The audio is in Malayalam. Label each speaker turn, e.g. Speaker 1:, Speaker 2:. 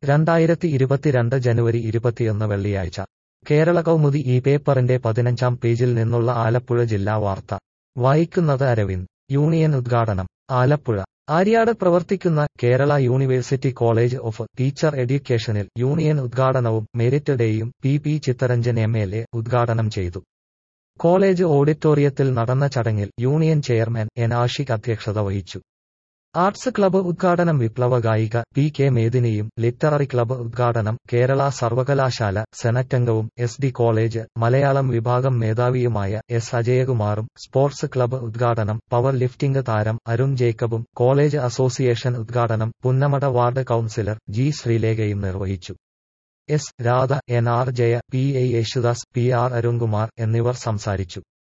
Speaker 1: 2022 ജനുവരി 21 വെള്ളിയാഴ്ച കേരള കൗമുദി ഈ പേപ്പറിന്റെ 15-ാം പേജിൽ നിന്നുള്ള ആലപ്പുഴ ജില്ലാ വാർത്ത വായിക്കുന്നത് അരവിന്ദ്. യൂണിയൻ ഉദ്ഘാടനം. ആലപ്പുഴ ആര്യാട് പ്രവർത്തിക്കുന്ന Kerala university college of teacher എഡ്യൂക്കേഷനിൽ യൂണിയൻ ഉദ്ഘാടനവും മെരിറ്റ് ഡേയും പി ചിത്തരഞ്ജൻ MLA ഉദ്ഘാടനം ചെയ്തു. കോളേജ് ഓഡിറ്റോറിയത്തിൽ നടന്ന ചടങ്ങിൽ യൂണിയൻ ചെയർമാൻ N ആഷിഖ് അധ്യക്ഷത വഹിച്ചു. ആർട്സ് ക്ലബ്ബ് ഉദ്ഘാടനം വിപ്ലവ ഗായിക P.K. മേദിനിയും, ലിറ്റററി ക്ലബ്ബ് ഉദ്ഘാടനം കേരള സർവകലാശാല സെനറ്റംഗവും SD കോളേജ് മലയാളം വിഭാഗം മേധാവിയുമായ S അജയകുമാറും, സ്പോർട്സ് ക്ലബ്ബ് ഉദ്ഘാടനം പവർ ലിഫ്റ്റിംഗ് താരം അരുൺ ജേക്കബും, കോളേജ് അസോസിയേഷൻ ഉദ്ഘാടനം പുന്നമട വാർഡ് കൗൺസിലർ G ശ്രീലേഖയും നിർവഹിച്ചു. S Radha, NR Jaya, PI Yesudas, PR Arunkumar എന്നിവർ സംസാരിച്ചു.